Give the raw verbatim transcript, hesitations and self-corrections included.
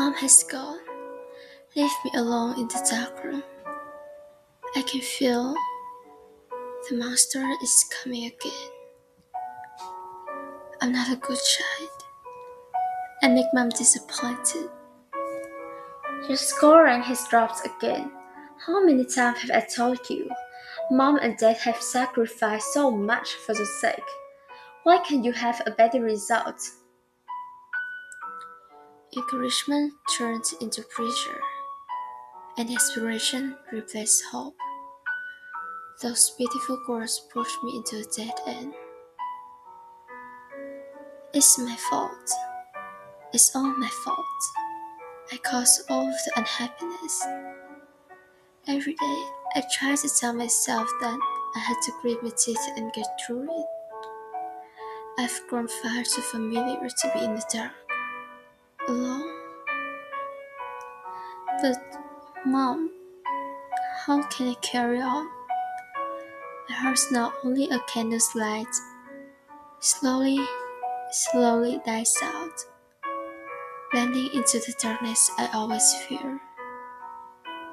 Mom has gone. Leave me alone in the dark room. I can feel the monster is coming again. I'm not a good child. I make Mom disappointed. You're scoring his drops again. How many times have I told you? Mom and Dad have sacrificed so much for your sake. Why can't you have a better result? Encouragement turned into pressure, and aspiration replaced hope. Those beautiful words pushed me into a dead end. It's my fault. It's all my fault. I caused all of the unhappiness. Every day, I try to tell myself that I had to grit my teeth and get through it. I've grown far too familiar to be in the dark, alone. But, Mom, how can I carry on? My heart's now only a candle's light. Slowly, slowly dies out, blending into the darkness I always fear.